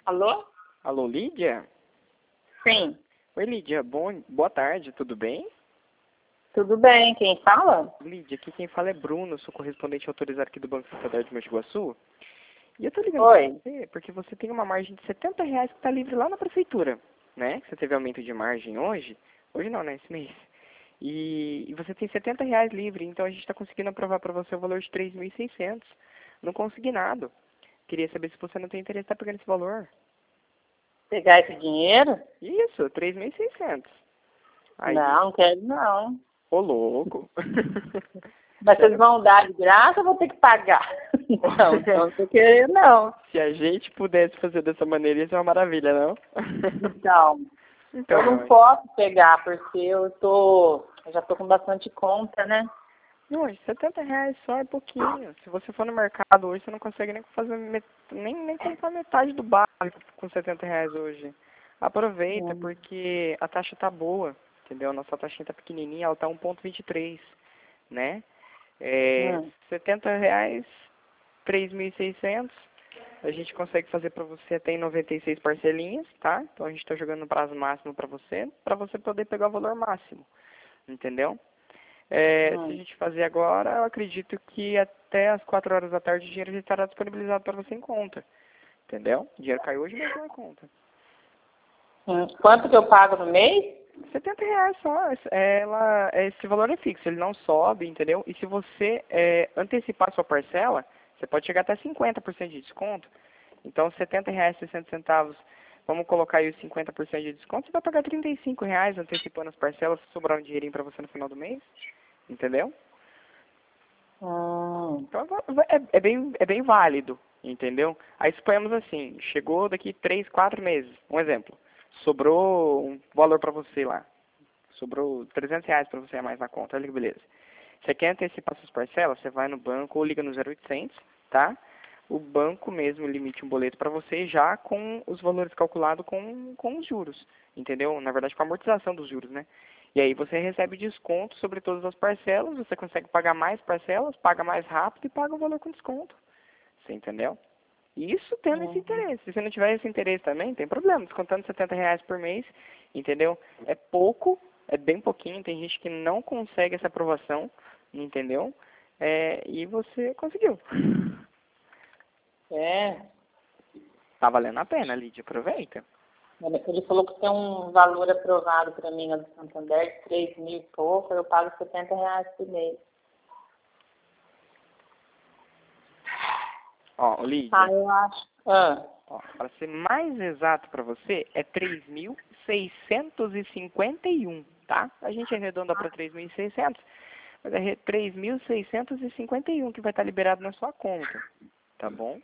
Alô? Alô, Lídia? Sim. Oi, Lídia. Boa tarde, tudo bem? Tudo bem, quem fala? Lídia, aqui quem fala é Bruno, sou correspondente autorizado aqui do Banco Santander de Mogi Guaçu. E eu tô ligando pra Oi. você porque você tem uma margem de R$ 70 que tá livre lá na prefeitura, né? Você teve aumento de margem hoje. Hoje não, né? Esse mês. E você tem R$ 70 livre, então a gente tá conseguindo aprovar pra você o valor de 3.600 no consignado. Queria saber se você não tem interesse em estar pegando esse valor. Pegar esse dinheiro? Isso, 3.600. Aí, Não quero não. ô louco. Mas vocês Sério? vão dar de graça ou vou ter que pagar? Não tô querendo não. Se a gente pudesse fazer dessa maneira, isso é uma maravilha, não? Então, Então, eu não não, posso pegar porque eu já tô com bastante conta, né? não, R$ 70 só é pouquinho. Se você for no mercado hoje, você não consegue nem fazer nem comprar metade do básico com R$ 70 hoje. Aproveita, Hum. porque a taxa tá boa, entendeu? Nossa taxinha tá pequenininha, ela tá 1,23, né? Hum. R$ 70, 3.600. A gente consegue fazer para você até em 96 parcelinhas, tá? Então a gente está jogando no prazo máximo para você poder pegar o valor máximo, entendeu? Se a Hum. gente fazer agora, eu acredito que até as 4 horas da tarde o dinheiro já estará disponibilizado para você em conta, entendeu? O dinheiro caiu hoje mesmo na conta. Quanto que eu pago no mês? R$ 70 só. Esse valor é fixo, ele não sobe, entendeu? E se você antecipar sua parcela, você pode chegar até 50% de desconto. Então, R$ 70,60, vamos colocar aí os 50% de desconto, você vai pagar R$ 35 antecipando as parcelas, se sobrar um dinheirinho para você no final do mês, entendeu? Então, é bem válido, entendeu? Aí suponhamos assim, chegou daqui 3, 4 meses, um exemplo, sobrou um valor para você lá, sobrou R$ 300 para você a mais na conta, olha que beleza. Você quer antecipar suas parcelas, você vai no banco ou liga no 0800, tá? O banco mesmo limite um boleto para você já com os valores calculados com os juros, entendeu? Na verdade, com a amortização dos juros, né? E aí você recebe desconto sobre todas as parcelas, você consegue pagar mais parcelas, paga mais rápido e paga o valor com desconto. Você entendeu? Isso tendo esse interesse. Se você não tiver esse interesse também, tem problema. Descontando R$ 70 por mês, entendeu? É pouco, é bem pouquinho. Tem gente que não consegue essa aprovação, entendeu? E você conseguiu. É. Tá valendo a pena, Lídia. Aproveita. Ele falou que tem um valor aprovado para mim no Santander, 3.000 e pouco, eu pago R$ 70 por mês. Ó, Lídia, Eu acho. ó, para ser mais exato para você, é 3.651, tá? A gente arredonda para 3.600, mas é 3.651 que vai estar liberado na sua conta, tá bom?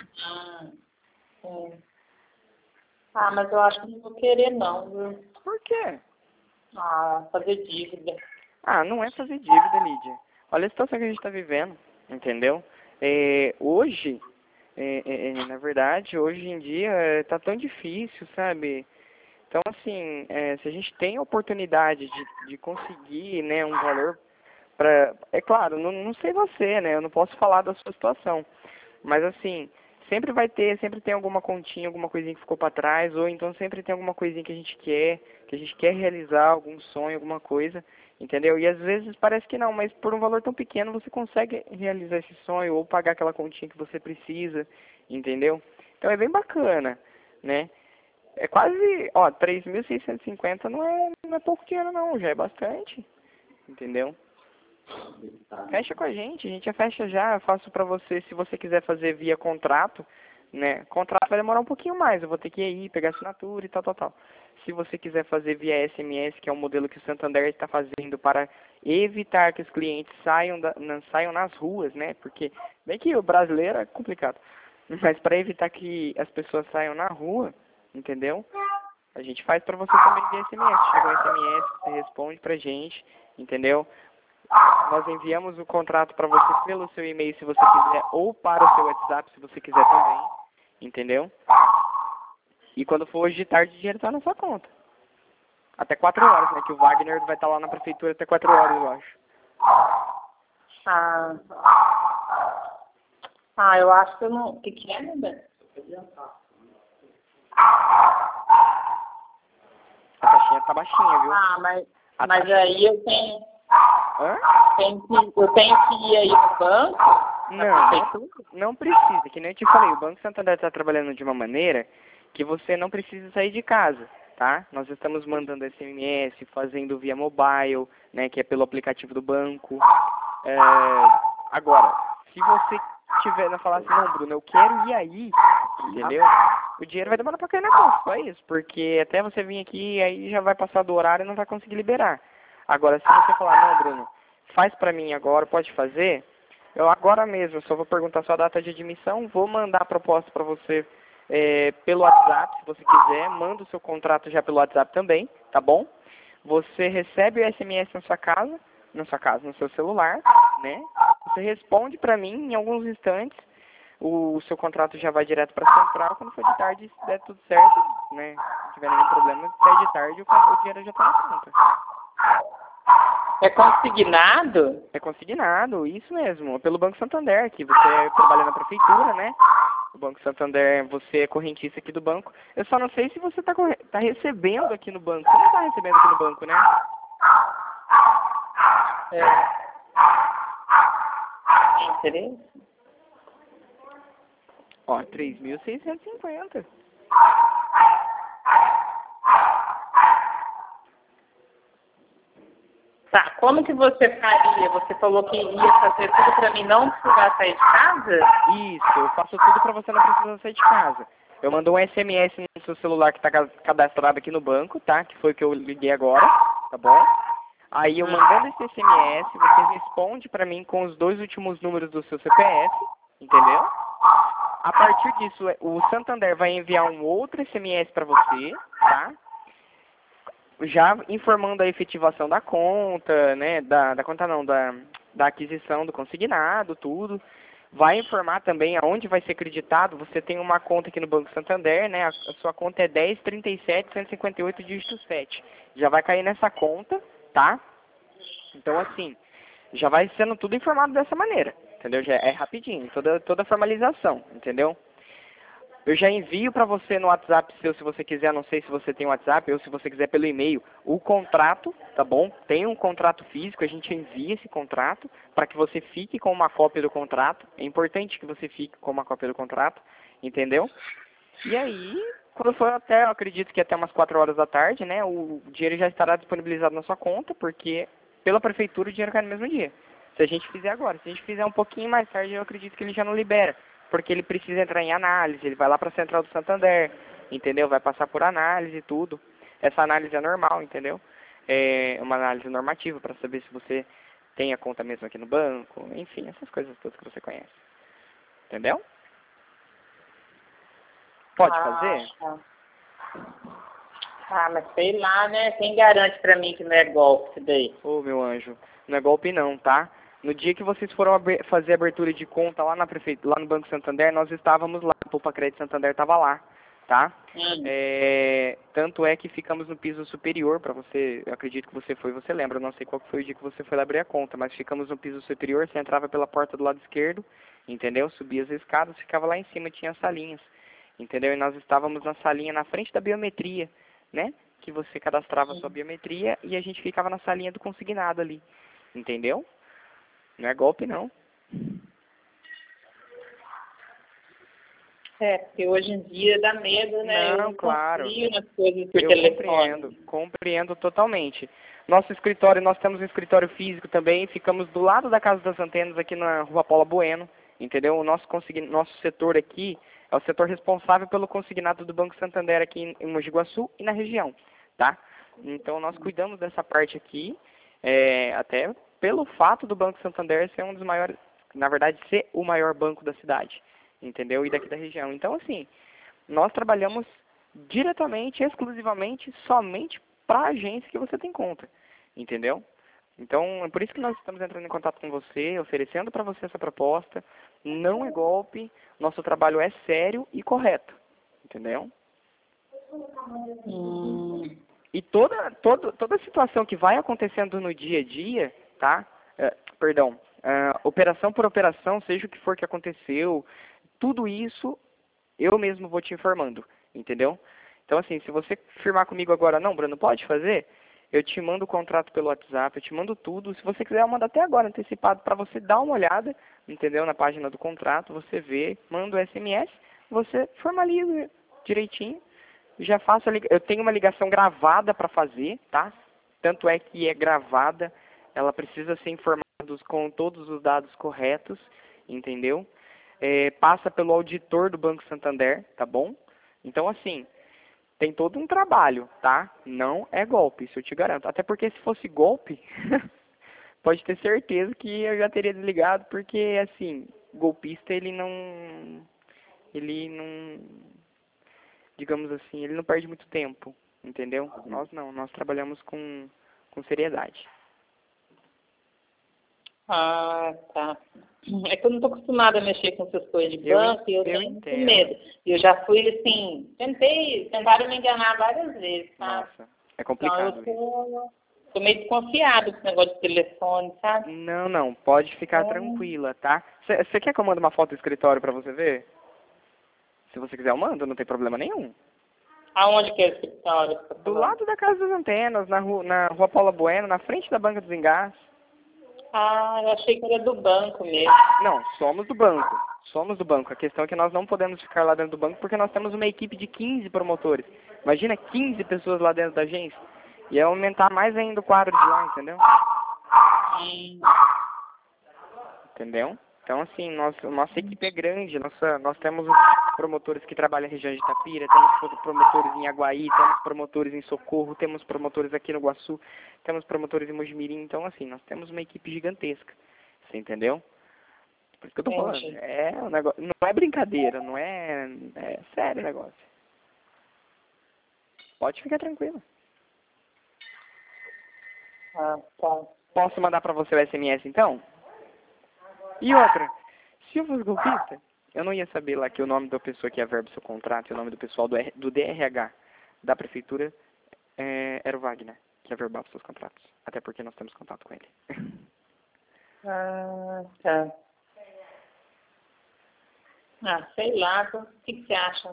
Sim. Mas eu acho que não vou querer não, viu? Por quê? Fazer dívida. Não é fazer dívida, Lídia. Olha a situação que a gente está vivendo, entendeu? Hoje, na verdade, hoje em dia tá tão difícil, sabe? Então, assim, se a gente tem a oportunidade de conseguir, né, um valor para... É claro, não sei você, né? Eu não posso falar da sua situação. Mas, assim, sempre tem alguma continha, alguma coisinha que ficou para trás, ou então sempre tem alguma coisinha que a gente quer realizar, algum sonho, alguma coisa, entendeu? E às vezes parece que não, mas por um valor tão pequeno você consegue realizar esse sonho ou pagar aquela continha que você precisa, entendeu? Então é bem bacana, né? É quase, ó, 3.650 não é pouco dinheiro não, já é bastante, entendeu? Fecha com a gente já fecha já, eu faço pra você, se você quiser fazer via contrato, né? Contrato vai demorar um pouquinho mais, eu vou ter que ir pegar assinatura e tal, tal, tal. Se você quiser fazer via SMS, que é um modelo que o Santander está fazendo para evitar que os clientes saiam nas ruas, né? Porque, bem que o brasileiro é complicado, mas para evitar que as pessoas saiam na rua, entendeu? A gente faz pra você também via SMS. Chega um SMS, você responde pra gente, entendeu? Nós enviamos o contrato para você pelo seu e-mail se você quiser, ou para o seu WhatsApp se você quiser também, entendeu? E quando for hoje de tarde, o dinheiro está na sua conta. Até 4 horas, né? Que o Wagner vai estar lá na prefeitura até 4 horas, eu acho. Eu acho que eu não... O que é, né? A taxinha tá baixinha, viu? Ah, mas taxa... aí eu tenho... Hã? Eu tenho que ir aí no banco? Não precisa. Que nem eu te falei, o Banco Santander está trabalhando de uma maneira que você não precisa sair de casa, tá? Nós estamos mandando SMS, fazendo via mobile, né, que é pelo aplicativo do banco. Agora, se você tiver a falar assim, não, Bruno, eu quero ir aí, entendeu? O dinheiro vai demorar pra cair na conta, só isso. Porque até você vir aqui, aí já vai passar do horário e não vai conseguir liberar. Agora, se você falar, não, Bruno, faz pra mim agora, pode fazer, eu agora mesmo só vou perguntar sua data de admissão, vou mandar a proposta pra você pelo WhatsApp, se você quiser, manda o seu contrato já pelo WhatsApp também, tá bom? Você recebe o SMS no seu celular, né? Você responde pra mim em alguns instantes, o seu contrato já vai direto para a central. Quando for de tarde, se der tudo certo, né? Se não tiver nenhum problema, se der de tarde, o dinheiro já está na conta. É consignado? É consignado, isso mesmo. Pelo Banco Santander, que você trabalha na prefeitura, né? O Banco Santander, você é correntista aqui do banco. Eu só não sei se você tá recebendo aqui no banco. Você não está recebendo aqui no banco, né? Tem interesse? Ó, 3.650. Tá, como que você faria? Você falou que ia fazer tudo pra mim não precisar sair de casa? Isso, eu faço tudo pra você não precisar sair de casa. Eu mando um SMS no seu celular que tá cadastrado aqui no banco, tá? Que foi o que eu liguei agora, tá bom? Aí eu mandando esse SMS, você responde pra mim com os 2 últimos números do seu CPF, entendeu? A partir disso, o Santander vai enviar um outro SMS pra você, tá? Já informando a efetivação da conta, né? Da conta não, da aquisição do consignado, tudo. Vai informar também aonde vai ser acreditado. Você tem uma conta aqui no Banco Santander, né? A sua conta é 1037-158, dígito 7. Já vai cair nessa conta, tá? Então, assim, já vai sendo tudo informado dessa maneira, entendeu? Já é rapidinho, toda a formalização, entendeu? Eu já envio para você no WhatsApp seu, se você quiser, não sei se você tem WhatsApp, ou se você quiser pelo e-mail, o contrato, tá bom? Tem um contrato físico, a gente envia esse contrato para que você fique com uma cópia do contrato. É importante que você fique com uma cópia do contrato, entendeu? E aí, quando for até, eu acredito que até umas 4 horas da tarde, né, o dinheiro já estará disponibilizado na sua conta, porque pela prefeitura o dinheiro cai no mesmo dia. Se a gente fizer agora, se a gente fizer um pouquinho mais tarde, eu acredito que ele já não libera, porque ele precisa entrar em análise, ele vai lá para a Central do Santander, entendeu? Vai passar por análise e tudo. Essa análise é normal, entendeu? É uma análise normativa para saber se você tem a conta mesmo aqui no banco, enfim, essas coisas todas que você conhece. Entendeu? Pode fazer? Ah, mas sei lá, né? Quem garante pra mim que não é golpe isso daí? Ô, meu anjo, não é golpe não, tá? No dia que vocês foram fazer a abertura de conta lá na lá no Banco Santander, nós estávamos lá, a Poupa Crédito Santander estava lá, tá? Tanto é que ficamos no piso superior, para você, eu acredito que você foi, você lembra, eu não sei qual que foi o dia que você foi lá abrir a conta, mas ficamos no piso superior, você entrava pela porta do lado esquerdo, entendeu? Subia as escadas, ficava lá em cima, tinha as salinhas, entendeu? E nós estávamos na salinha na frente da biometria, né? Que você cadastrava a sua biometria e a gente ficava na salinha do consignado ali, entendeu? Não é golpe, não. Porque hoje em dia dá medo, né? Não, Eu claro. confio nas coisas por Eu telefone. compreendo totalmente. Nosso escritório, nós temos um escritório físico também, ficamos do lado da Casa das Antenas, aqui na Rua Paula Bueno, entendeu? O nosso setor aqui é o setor responsável pelo consignado do Banco Santander aqui em Mogi Guaçu e na região, tá? Então, nós cuidamos dessa parte aqui, até pelo fato do Banco Santander ser um dos maiores, na verdade, ser o maior banco da cidade, entendeu? E daqui da região. Então, assim, nós trabalhamos diretamente, exclusivamente, somente para a agência que você tem conta, entendeu? Então, é por isso que nós estamos entrando em contato com você, oferecendo para você essa proposta. Não é golpe, nosso trabalho é sério e correto, entendeu? E toda situação que vai acontecendo no dia a dia, tá? Operação por operação, seja o que for que aconteceu, tudo isso eu mesmo vou te informando, entendeu? Então, assim, se você firmar comigo agora, não, Bruno, pode fazer? Eu te mando o contrato pelo WhatsApp, eu te mando tudo. Se você quiser, eu mando até agora antecipado para você dar uma olhada, entendeu? Na página do contrato, você vê, manda o SMS, você formaliza direitinho. Já faço eu tenho uma ligação gravada para fazer, tá? Tanto é que é gravada, ela precisa ser informada com todos os dados corretos, entendeu? Passa pelo auditor do Banco Santander, tá bom? Então, assim, tem todo um trabalho, tá? Não é golpe, isso eu te garanto. Até porque se fosse golpe, pode ter certeza que eu já teria desligado, porque, assim, golpista, ele não, digamos assim, ele não perde muito tempo, entendeu? Nós não, nós trabalhamos com seriedade. Ah, tá. É que eu não estou acostumada a mexer com essas coisas de banco e eu tenho muito medo. E eu já fui assim, tentaram me enganar várias vezes, sabe? Nossa, é complicado. Então eu tô meio desconfiada com esse negócio de telefone, sabe? Não, pode ficar tranquila, tá? Você quer que eu mande uma foto do escritório pra você ver? Se você quiser eu mando, não tem problema nenhum. Aonde que é o escritório? Do lado da Casa das Antenas, na rua Paula Bueno, na frente da Banca dos Engás. Ah, eu achei que era do banco mesmo. Não, somos do banco. Somos do banco. A questão é que nós não podemos ficar lá dentro do banco porque nós temos uma equipe de 15 promotores. Imagina 15 pessoas lá dentro da agência. E aumentar mais ainda o quadro de lá, entendeu? Entendeu? Então, assim, nossa equipe é grande. Nós temos promotores que trabalham na região de Itapira, temos promotores em Aguaí, temos promotores em Socorro, temos promotores aqui no Iguaçu, temos promotores em Mojimirim. Então, assim, nós temos uma equipe gigantesca. Você entendeu? Por isso que eu tô falando. É um negócio, não é brincadeira, não é... É sério o negócio. Pode ficar tranquilo. Ah, tá. Posso mandar pra você o SMS, então? E outra, se eu fosse golpista, eu não ia saber lá que o nome da pessoa que averba o seu contrato e o nome do pessoal do DRH da prefeitura era o Wagner, que averbava os seus contratos. Até porque nós temos contato com ele. Ah, tá. Ah, sei lá, o que você acha?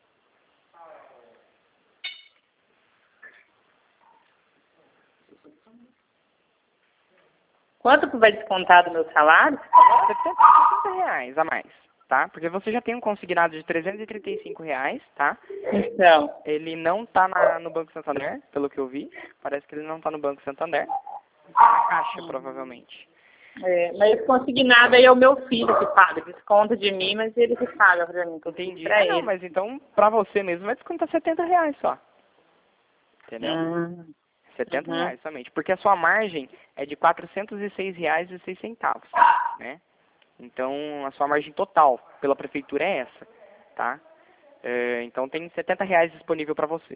Quanto que vai descontar do meu salário? R$70 a mais, tá? Porque você já tem um consignado de R$335, tá? Então. Ele não tá no Banco Santander, pelo que eu vi. Parece que ele não tá no Banco Santander. Tá na Caixa, provavelmente. Mas esse consignado aí é o meu filho que paga. Desconta de mim, mas ele que paga pra mim. Entendi. Pra ele. Não, mas então, pra você mesmo, vai descontar R$70 só. Entendeu? R$70 somente. Porque a sua margem é de R$406,06, né? Então, a sua margem total pela prefeitura é essa, tá? Então, tem R$70 disponível para você.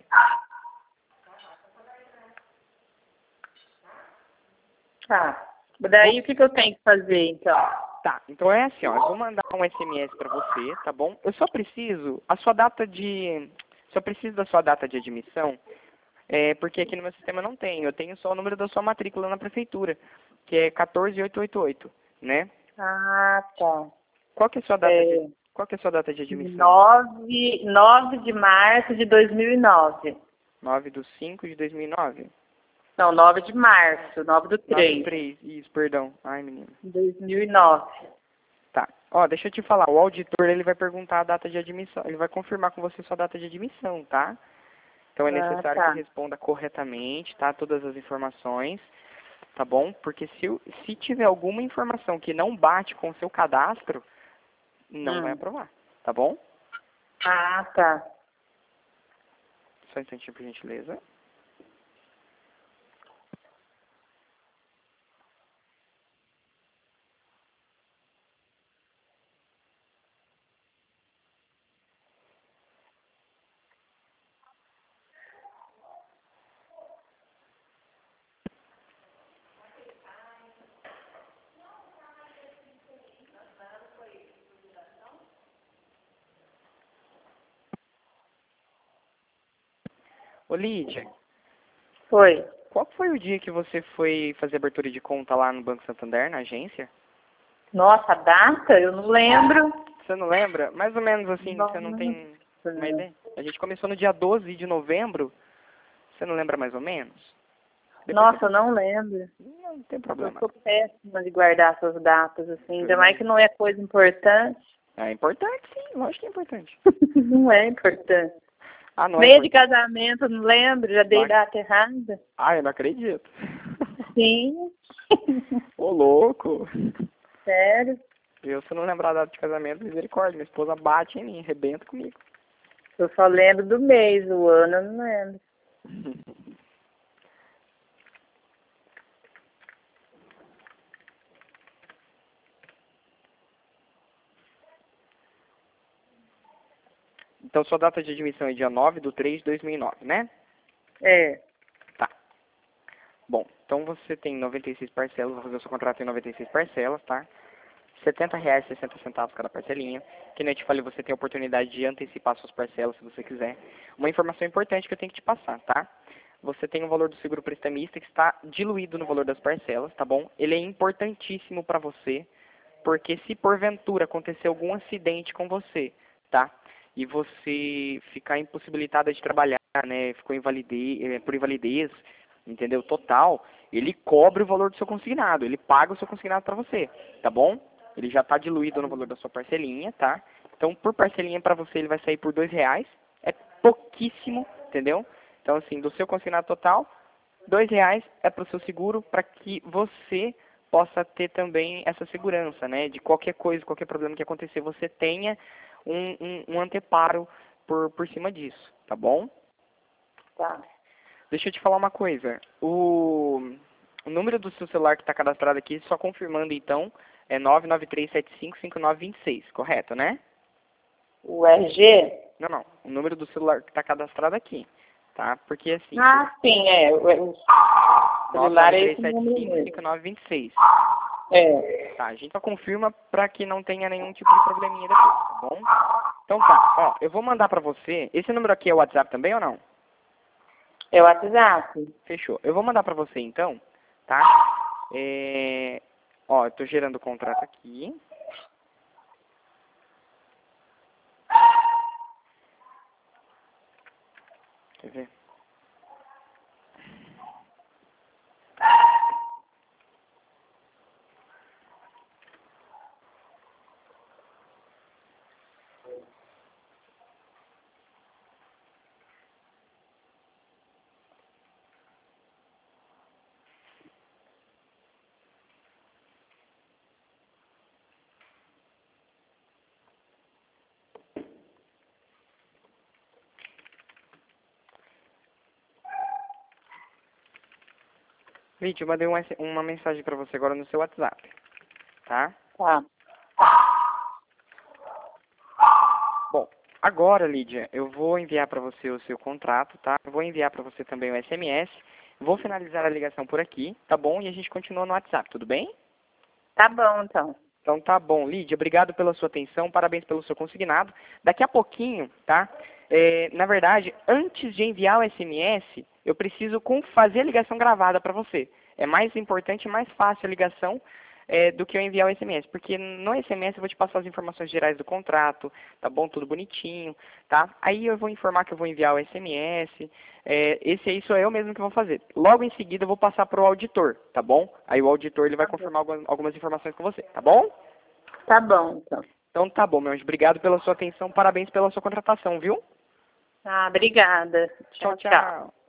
Tá. Daí, o que eu tenho que fazer, então? Tá, então é assim, ó. Eu vou mandar um SMS para você, tá bom? Eu só preciso da sua data de admissão, porque aqui no meu sistema não tem. Eu tenho só o número da sua matrícula na prefeitura, que é 14888, né? Ah, tá. Qual que é a sua data de admissão? 9 de março de 2009. 9/5/2009? Não, 9 de março, 9/3. 9/3, isso, perdão. Ai, menina. 2009. Tá. Ó, deixa eu te falar, o auditor, ele vai perguntar a data de admissão, ele vai confirmar com você sua data de admissão, tá? Então é necessário que responda corretamente, tá? Todas as informações, tá bom? Porque se tiver alguma informação que não bate com o seu cadastro, não vai aprovar, tá bom? Ah, tá. Só um instantinho, por gentileza. Ô, Lídia. Foi. Qual foi o dia que você foi fazer abertura de conta lá no Banco Santander, na agência? Nossa, a data? Eu não lembro. Você não lembra? Mais ou menos assim, Não. você não tem... Uma ideia? A gente começou no dia 12 de novembro. Você não lembra mais ou menos? Nossa, eu não lembro. Não tem problema. Eu sou péssima de guardar essas datas, assim. Ainda mais que não é coisa importante. É importante, sim. Lógico que é importante. Não é importante. Ah, não é Meia de importante? casamento, não lembro. Já dei data errada. Ah, eu não acredito. Sim. Ô, louco. Sério. Eu, se eu não lembrar da data de casamento, misericórdia. Minha esposa bate em mim, arrebenta comigo. Eu só lembro do mês, o ano eu não lembro. Então, sua data de admissão é dia 9/3/2009, né? É. Tá. Bom, então você tem 96 parcelas, vou fazer o seu contrato em 96 parcelas, tá? R$70,60 cada parcelinha. Que nem eu te falei, você tem a oportunidade de antecipar suas parcelas se você quiser. Uma informação importante que eu tenho que te passar, tá? Você tem o valor do seguro prestamista que está diluído no valor das parcelas, tá bom? Ele é importantíssimo para você, porque se porventura acontecer algum acidente com você, tá? E você ficar impossibilitada de trabalhar, né? Ficou por invalidez, entendeu? Total, ele cobre o valor do seu consignado, ele paga o seu consignado para você, tá bom? Ele já está diluído no valor da sua parcelinha, tá? Então, por parcelinha para você, ele vai sair por R$2. É pouquíssimo, entendeu? Então, assim, do seu consignado total, R$2 é para o seu seguro, para que você possa ter também essa segurança, né? De qualquer coisa, qualquer problema que acontecer, você tenha um anteparo por cima disso, tá bom? Tá. Deixa eu te falar uma coisa. O número do seu celular que está cadastrado aqui, só confirmando então, é 993755926, correto, né? O RG? Não. O número do celular que está cadastrado aqui, tá? Porque assim... Ah, sim, é. O celular é esse número mesmo. 993755926. É. Tá, a gente só confirma para que não tenha nenhum tipo de probleminha depois, tá bom? Então tá, ó, eu vou mandar para você... Esse número aqui é o WhatsApp também ou não? É o WhatsApp? Fechou. Eu vou mandar para você então, tá? Ó, eu tô gerando o contrato aqui. Quer ver? Vídeo, eu mandei uma mensagem para você agora no seu WhatsApp, tá? Tá. Bom, agora, Lídia, eu vou enviar para você o seu contrato, tá? Eu vou enviar para você também o SMS. Vou finalizar a ligação por aqui, tá bom? E a gente continua no WhatsApp, tudo bem? Tá bom, então. Então tá bom, Lídia, obrigado pela sua atenção, parabéns pelo seu consignado. Daqui a pouquinho, tá? Na verdade, antes de enviar o SMS, eu preciso fazer a ligação gravada para você. É mais importante e mais fácil a ligação do que eu enviar o SMS, porque no SMS eu vou te passar as informações gerais do contrato, tá bom? Tudo bonitinho, tá? Aí eu vou informar que eu vou enviar o SMS, esse aí sou eu mesmo que vou fazer. Logo em seguida eu vou passar para o auditor, tá bom? Aí o auditor ele vai confirmar algumas informações com você, tá bom? Tá bom, então. Então tá bom, meu anjo. Obrigado pela sua atenção, parabéns pela sua contratação, viu? Ah, obrigada. Tchau, tchau.